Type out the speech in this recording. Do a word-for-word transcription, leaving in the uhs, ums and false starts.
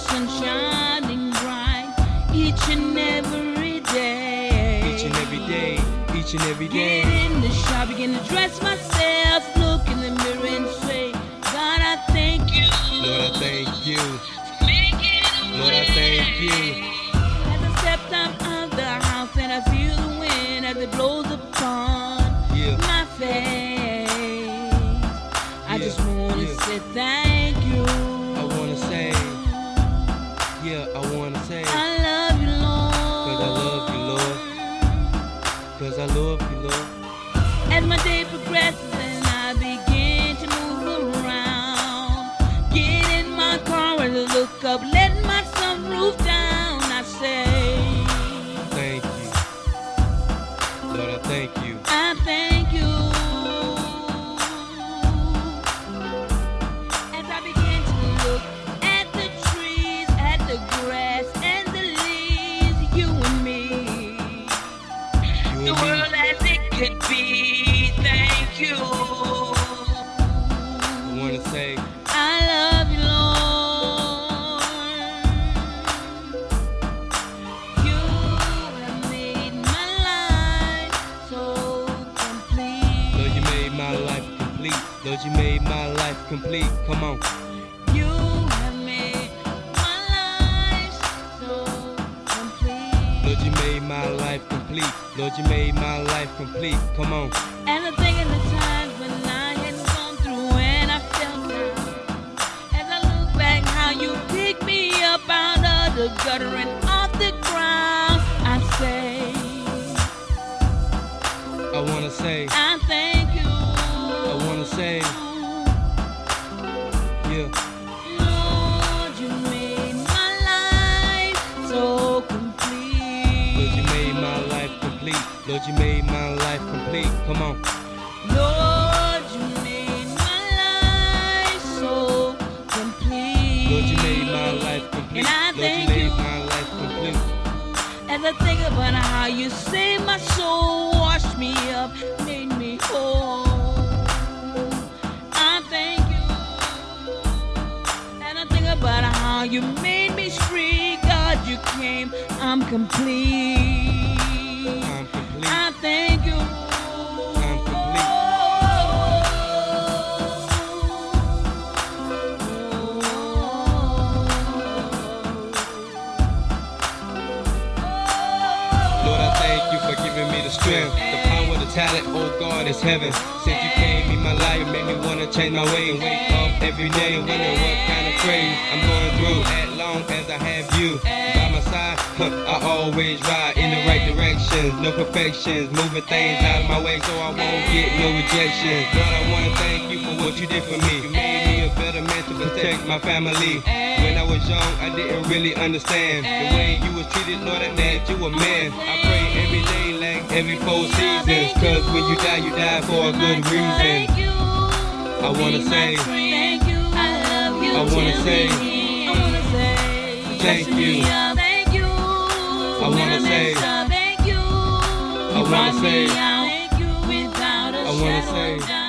sun shining bright each and every day. Each and every day, each and every day. Get in the shop, begin to dress myself, look in the mirror and say, God, I thank you. Lord, I thank you. For making a Lord, I thank you. As I step out of the house and I feel the wind as it blows upon Yeah. my face, I Yeah, just wanna yeah. say thank you. I wanna say, yeah, I wanna say, I love you, Lord. cause I love you, Lord. Cause I love you, Lord. As my day progresses and I begin to move around, get in my car and look up, let my sunroof down, I say, Thank you. Lord, I thank you. I thank you. As I begin to look at the trees, at the grass and the leaves, you and me, You the and me. world as it could be, thank you. I wanna say, I love you, Lord. You have made my life so complete. Lord, you made my life complete. Lord, you made my life complete. Come on. You have made my life so complete. Lord, you made my life complete. Lord, you made my life complete. Come on. And I think of the times when I had gone through and I felt down. As I look back, how you picked me up out of the gutter and off the ground, I say, I wanna say, I thank you. I wanna say, yeah. Lord, you made my life so complete. Lord, you made my life complete. Lord, you made my life complete. Come on. Lord, you made my life so complete. Lord, you made my life complete. And I Lord, you thank made you. my life complete. As I think about how you saved my soul, washed me up, made me whole, I thank you. And I think about how you made me free, God, you came, I'm complete. I'm complete. I thank you. I'm complete. Lord, I thank you for giving me the strength, the power, the talent, oh God, it's heaven. Since you came in my life, made me wanna change my way and wake up every day and wonder what kind of craze I'm going through. As long as I have you by my side, huh, I always ride in the right directions. No perfections, moving things out of my way so I won't get no rejections. Lord, I wanna thank you for what you did for me. You made me a better man to protect my family. When I was young, I didn't really understand the way you was treated, Lord, that you a man. I pray every day, like every four seasons, cause when you die, you die for a good reason. I wanna say, Thank you. I love you. I wanna say, I wanna say, thank you. Thank you. I wanna say, Thank you. I wanna say, Thank you without a I wanna shadow of say, doubt.